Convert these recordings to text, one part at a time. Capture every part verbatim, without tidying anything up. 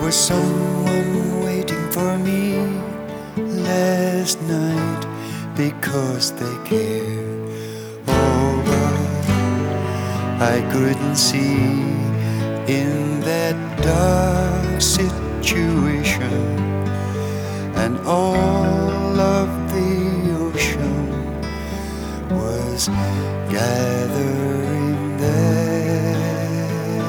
was someone waiting for me last night because they care. Oh, but I couldn't see in that dark situation, and all of the ocean was gathering there.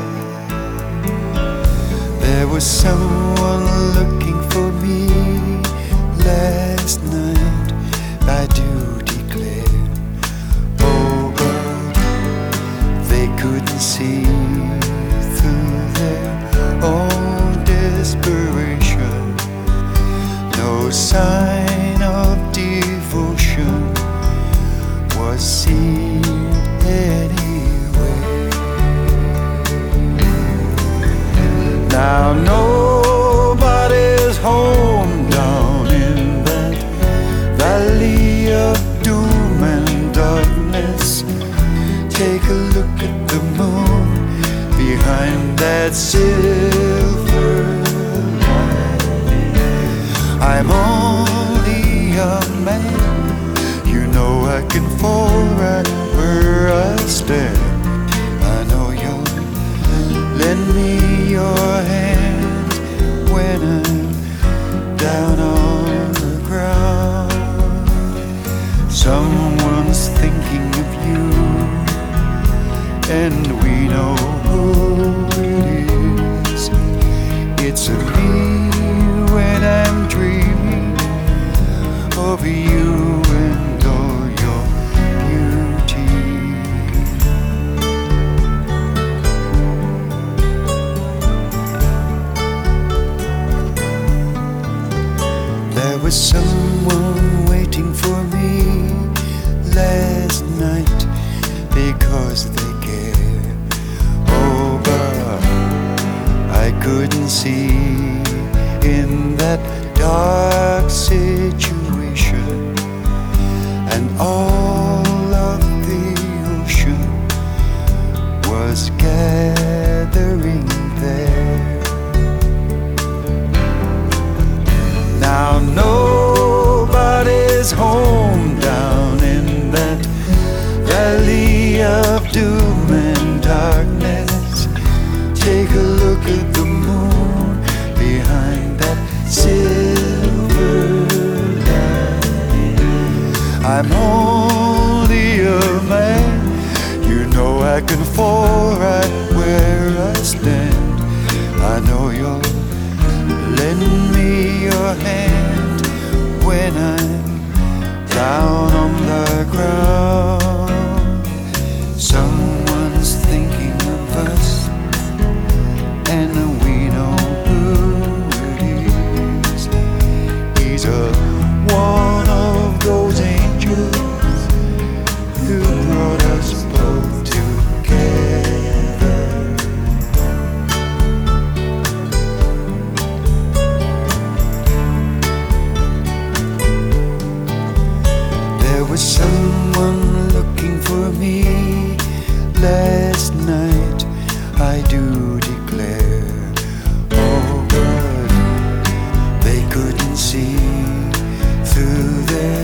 There was someone looking for me last night, I do declare. Oh, but they couldn't see through their own desperation. No sign of devotion was seen anywhere. Now nobody's home down in that valley of doom and darkness. Take a look at the moon behind that silver lining. I'm only a man, you know I can fall right where I stand. I know you'll lend me your hand when I'm down on the ground. Someone's thinking of you, and we know who it is. It's a me when I'm dreaming of you and all your beauty. There was someone waiting for me last night because they care. Oh, but I couldn't see in that dark situation, and all of the ocean was gathering there. Now nobody's home down in that valley of doom and darkness. Take a look at the moon behind that silver lining. I'm only a man, you know I can fall right where I stand. I know you'll lend me your hand when I'm down on the ground. Someone's thinking of us, and we know who it is. He's a one of those angels who brought us both together. There was someone looking for me last night, I do declare. Oh, but they couldn't see through their